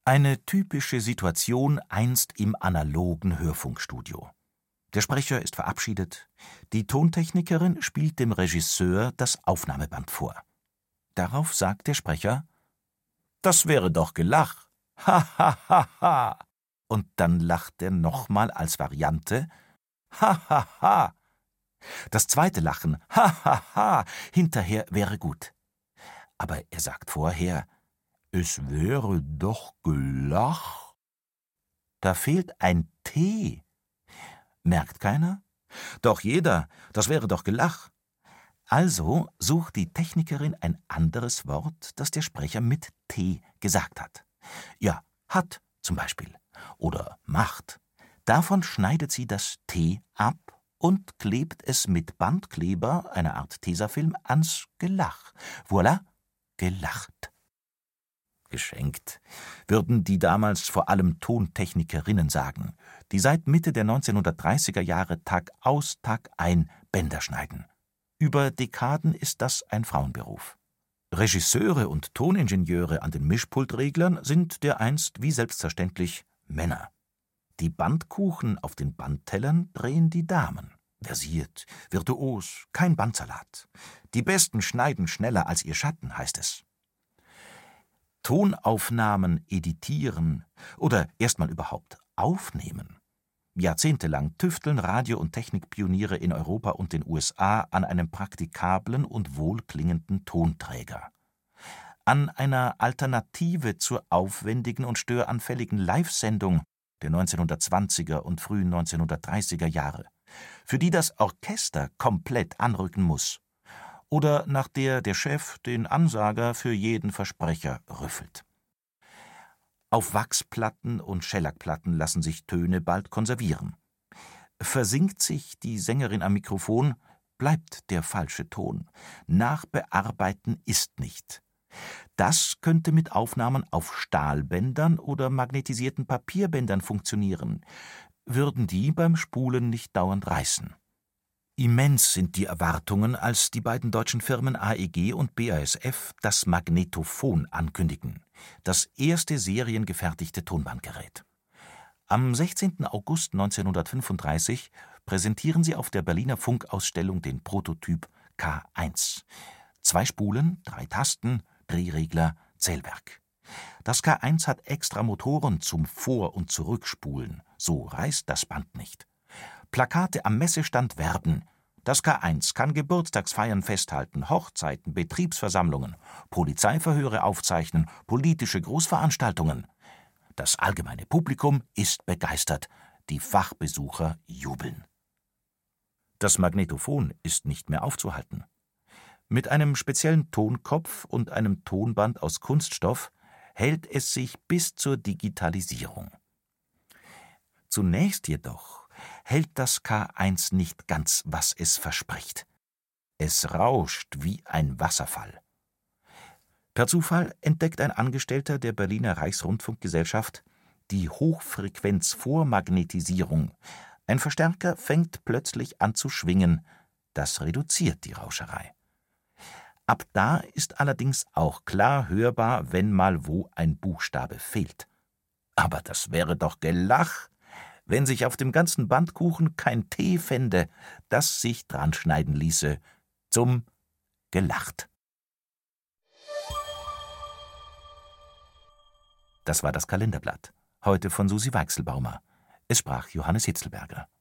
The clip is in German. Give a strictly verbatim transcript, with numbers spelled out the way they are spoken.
Eine typische Situation einst im analogen Hörfunkstudio. Der Sprecher ist verabschiedet, die Tontechnikerin spielt dem Regisseur das Aufnahmeband vor. Darauf sagt der Sprecher: »Das wäre doch Gelach. Ha, ha, ha, ha.« Und dann lacht er nochmal als Variante: »Ha, ha, ha.« Das zweite Lachen, ha, ha, ha, hinterher wäre gut. Aber er sagt vorher: »Es wäre doch Gelach.« Da fehlt ein T. Merkt keiner? Doch jeder, das wäre doch Gelach. Also sucht die Technikerin ein anderes Wort, das der Sprecher mit T gesagt hat. Ja, hat zum Beispiel. Oder macht. Davon schneidet sie das T ab und klebt es mit Bandkleber, einer Art Tesafilm, ans Gelach. Voilà, gelacht. Geschenkt, würden die damals vor allem Tontechnikerinnen sagen, die seit Mitte der neunzehnhundertdreißiger Jahre Tag aus, Tag ein Bänder schneiden. Über Dekaden ist das ein Frauenberuf. Regisseure und Toningenieure an den Mischpultreglern sind dereinst wie selbstverständlich Männer. Die Bandkuchen auf den Bandtellern drehen die Damen. Versiert, virtuos, kein Bandsalat. Die Besten schneiden schneller als ihr Schatten, heißt es. Tonaufnahmen editieren oder erstmal überhaupt aufnehmen. Jahrzehntelang tüfteln Radio- und Technikpioniere in Europa und den U S A an einem praktikablen und wohlklingenden Tonträger. An einer Alternative zur aufwendigen und störanfälligen Live-Sendung der neunzehnhundertzwanziger und frühen neunzehnhundertdreißiger Jahre, für die das Orchester komplett anrücken muss. Oder nach der der Chef den Ansager für jeden Versprecher rüffelt. Auf Wachsplatten und Schellackplatten lassen sich Töne bald konservieren. Versinkt sich die Sängerin am Mikrofon, bleibt der falsche Ton. Nachbearbeiten ist nicht. Das könnte mit Aufnahmen auf Stahlbändern oder magnetisierten Papierbändern funktionieren, würden die beim Spulen nicht dauernd reißen. Immens sind die Erwartungen, als die beiden deutschen Firmen A E G und B A S F das Magnetophon ankündigen, das erste seriengefertigte Tonbandgerät. Am sechzehnten August neunzehnhundertfünfunddreißig präsentieren sie auf der Berliner Funkausstellung den Prototyp K eins. Zwei Spulen, drei Tasten, Drehregler, Zählwerk. Das K eins hat extra Motoren zum Vor- und Zurückspulen, so reißt das Band nicht. Plakate am Messestand werben. Das K eins kann Geburtstagsfeiern festhalten, Hochzeiten, Betriebsversammlungen, Polizeiverhöre aufzeichnen, politische Großveranstaltungen. Das allgemeine Publikum ist begeistert, die Fachbesucher jubeln. Das Magnetophon ist nicht mehr aufzuhalten. Mit einem speziellen Tonkopf und einem Tonband aus Kunststoff hält es sich bis zur Digitalisierung. Zunächst jedoch hält das K eins nicht ganz, was es verspricht. Es rauscht wie ein Wasserfall. Per Zufall entdeckt ein Angestellter der Berliner Reichsrundfunkgesellschaft die Hochfrequenzvormagnetisierung. Ein Verstärker fängt plötzlich an zu schwingen. Das reduziert die Rauscherei. Ab da ist allerdings auch klar hörbar, wenn mal wo ein Buchstabe fehlt. Aber das wäre doch Gelach, wenn sich auf dem ganzen Bandkuchen kein T fände, das sich dran schneiden ließe. Zum Gelacht. Das war das Kalenderblatt. Heute von Susi Weichselbaumer. Es sprach Johannes Hitzelberger.